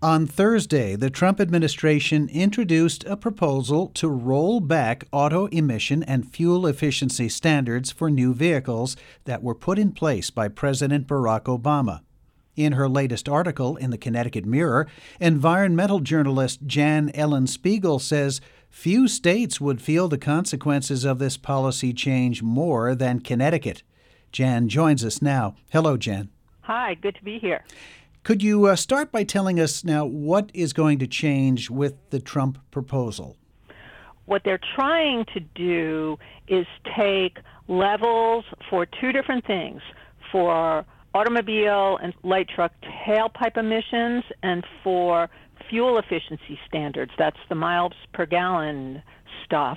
On Thursday, the Trump administration introduced a proposal to roll back auto emission and fuel efficiency standards for new vehicles that were put in place by President Barack Obama. In her latest article in the Connecticut Mirror, environmental journalist Jan Ellen Spiegel says few states would feel the consequences of this policy change more than Connecticut. Jan joins us now. Hello, Jan. Hi, good to be here. Could you start by telling us now what is going to change with the Trump proposal? What they're trying to do is take levels for two different things, for automobile and light truck tailpipe emissions and for fuel efficiency standards. That's the miles per gallon stuff.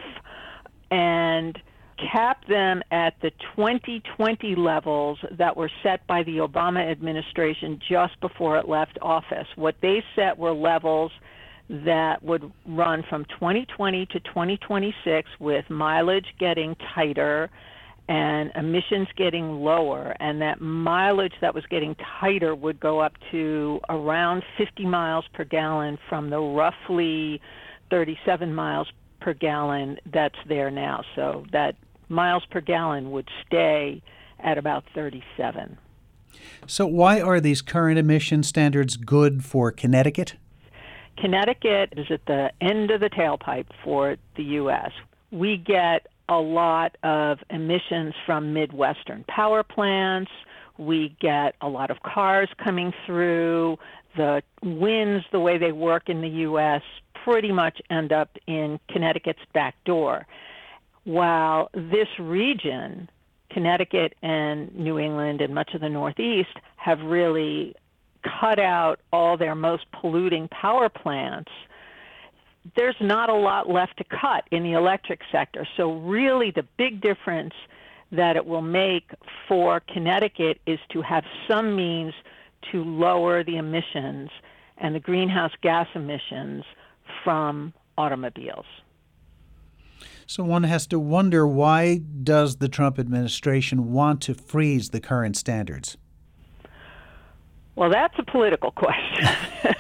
And cap them at the 2020 levels that were set by the Obama administration just before it left office. What they set were levels that would run from 2020 to 2026 with mileage getting tighter and emissions getting lower, and that mileage that was getting tighter would go up to around 50 miles per gallon from the roughly 37 miles per gallon that's there now. So that miles per gallon would stay at about 37. So why are these current emission standards good for Connecticut? Connecticut is at the end of the tailpipe for the U.S. We get a lot of emissions from Midwestern power plants. We get a lot of cars coming through. The winds, the way they work in the U.S., pretty much end up in Connecticut's back door. While this region, Connecticut and New England and much of the Northeast, have really cut out all their most polluting power plants, there's not a lot left to cut in the electric sector. So really the big difference that it will make for Connecticut is to have some means to lower the emissions and the greenhouse gas emissions from automobiles. So one has to wonder, why does the Trump administration want to freeze the current standards? Well, that's a political question.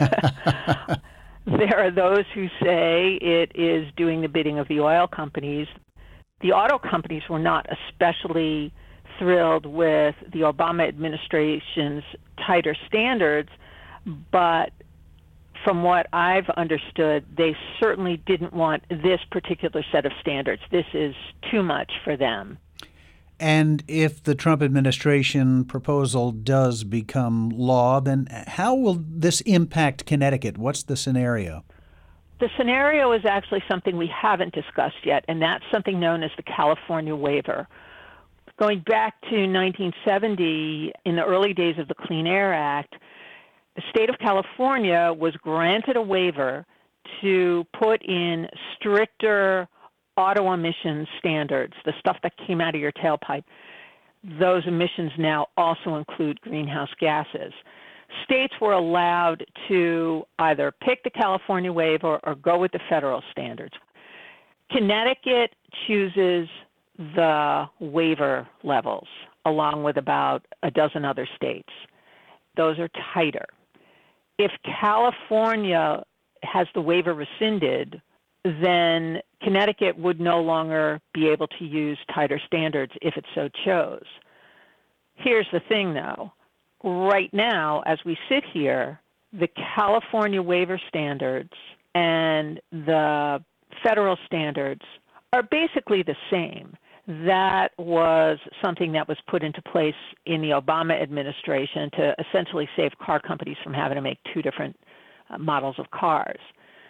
There are those who say it is doing the bidding of the oil companies. The auto companies were not especially thrilled with the Obama administration's tighter standards, but from what I've understood, they certainly didn't want this particular set of standards. This is too much for them. And if the Trump administration proposal does become law, then how will this impact Connecticut? What's the scenario? The scenario is actually something we haven't discussed yet, and that's something known as the California waiver. Going back to 1970, in the early days of the Clean Air Act, the state of California was granted a waiver to put in stricter auto emissions standards, the stuff that came out of your tailpipe. Those emissions now also include greenhouse gases. States were allowed to either pick the California waiver or go with the federal standards. Connecticut chooses the waiver levels, along with about a dozen other states. Those are tighter. If California has the waiver rescinded, then Connecticut would no longer be able to use tighter standards if it so chose. Here's the thing, though. Right now, as we sit here, the California waiver standards and the federal standards are basically the same. That was something that was put into place in the Obama administration to essentially save car companies from having to make two different models of cars.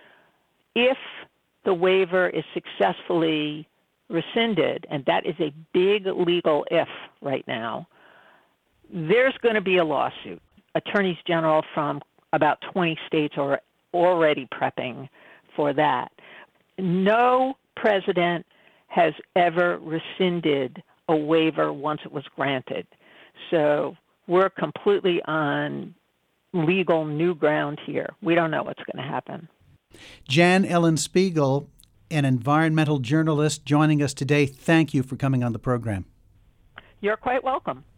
If the waiver is successfully rescinded, and that is a big legal if right now, there's going to be a lawsuit. Attorneys general from about 20 states are already prepping for that. No president has ever rescinded a waiver once it was granted. So we're completely on legal new ground here. We don't know what's going to happen. Jan Ellen Spiegel, an environmental journalist, joining us today. Thank you for coming on the program. You're quite welcome.